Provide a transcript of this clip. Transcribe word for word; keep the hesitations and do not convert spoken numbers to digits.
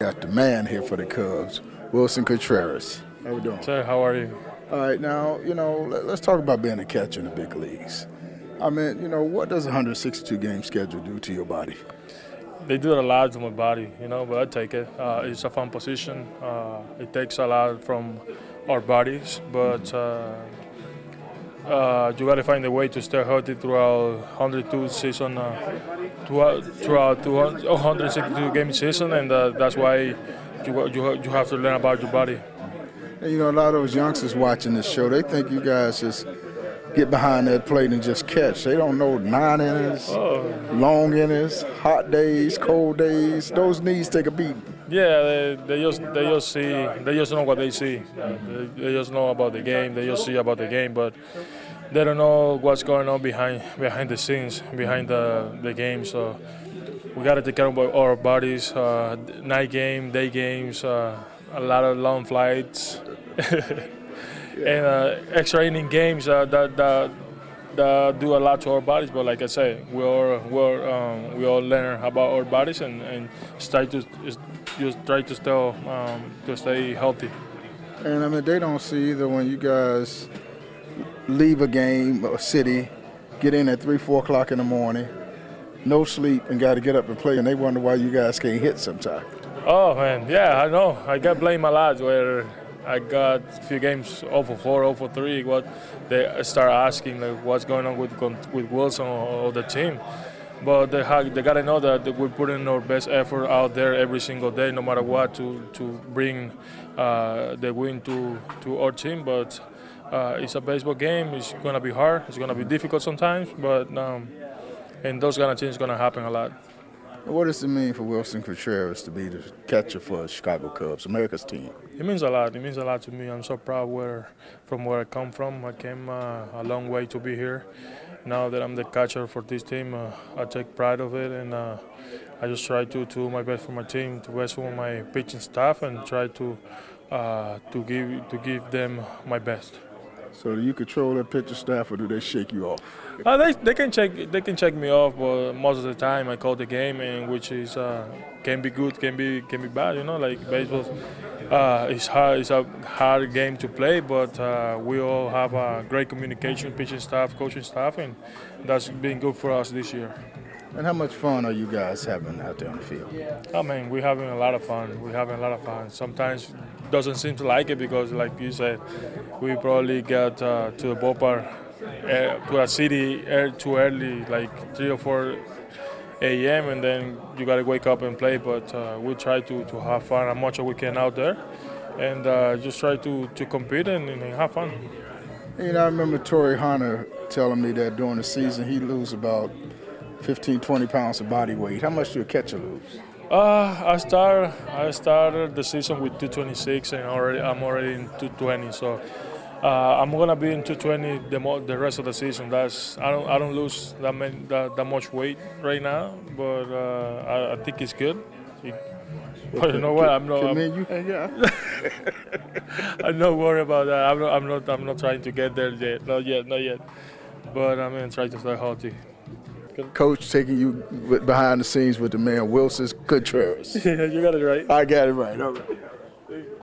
Got the man here for the Cubs, Willson Contreras. How we doing? Sir, how are you? All right, now, you know, let's talk about being a catcher in the big leagues. I mean, you know, what does a one hundred sixty-two game schedule do to your body? They do a lot to my body, you know, but I take it. Uh, it's a fun position. Uh, it takes a lot from our bodies, but uh, uh, you got to find a way to stay healthy throughout one hundred two season, uh, throughout, throughout one hundred sixty-two game season, and uh, that's why you, you you have to learn about your body. And, you know, a lot of those youngsters watching this show, they think you guys just get behind that plate and just catch. They don't know nine innings, oh. long innings, hot days, cold days. Those knees take a beat. Yeah, they, they just they just see they just know what they see. They, they just know about the game. They just see about the game, but they don't know what's going on behind behind the scenes, behind the the game. So we got to take care of our bodies. Uh, night game, day games, uh, a lot of long flights. And uh, extra inning games uh, that, that that do a lot to our bodies. But like I say, we all we um, we all learn about our bodies and, and try to just try to stay um, to stay healthy. And I mean, they don't see either when you guys leave a game or city, get in at three, four o'clock in the morning, no sleep, and got to get up and play, and they wonder why you guys can't hit sometimes. Oh man, yeah, I know. I got blamed a lot where I got a few games oh for four, oh for three. What they start asking like what's going on with with Willson or, or the team, but they have, they gotta know that we're putting our best effort out there every single day, no matter what, to to bring uh, the win to to our team. But uh, it's a baseball game. It's gonna be hard. It's gonna be difficult sometimes, but um, and those kind of things gonna happen a lot. What does it mean for Willson Contreras to be the catcher for the Chicago Cubs, America's team? It means a lot. It means a lot to me. I'm so proud where, from where I come from. I came uh, a long way to be here. Now that I'm the catcher for this team, uh, I take pride of it, and uh, I just try to, to do my best for my team, to best for my pitching staff, and try to uh, to give to give them my best. So do you control that pitcher staff, or do they shake you off? Uh, they they can check they can check me off, but most of the time I call the game, and which is uh, can be good, can be can be bad. You know, like baseball, uh, it's hard. It's a hard game to play, but uh, we all have a great communication, pitching staff, coaching staff, and that's been good for us this year. And how much fun are you guys having out there on the field? I mean, we're having a lot of fun. We're having a lot of fun. Sometimes doesn't seem to like it because, like you said, we probably get uh, to the ballpark, uh, to a city uh, too early, like three or four a m, and then you got to wake up and play. But uh, we try to, to have fun as much as we can out there, and uh, just try to, to compete and, and have fun. You know, I remember Torrey Hunter telling me that during the season he lose about fifteen, twenty pounds of body weight. How much do a catcher lose? Uh, I started I started the season with two twenty-six, and already I'm already in two twenty. So uh, I'm gonna be in two twenty the mo- the rest of the season. That's I don't I don't lose that many, that, that much weight right now, but uh, I, I think it's good. It, but you know what? I'm not. I'm, you, yeah. I'm not worried about that. I'm not. I'm not. I'm not trying to get there yet. Not yet. Not yet. But I'm mean, trying to stay healthy. Coach taking you behind the scenes with the man Willson Contreras. Yeah, you got it right. I got it right. All right.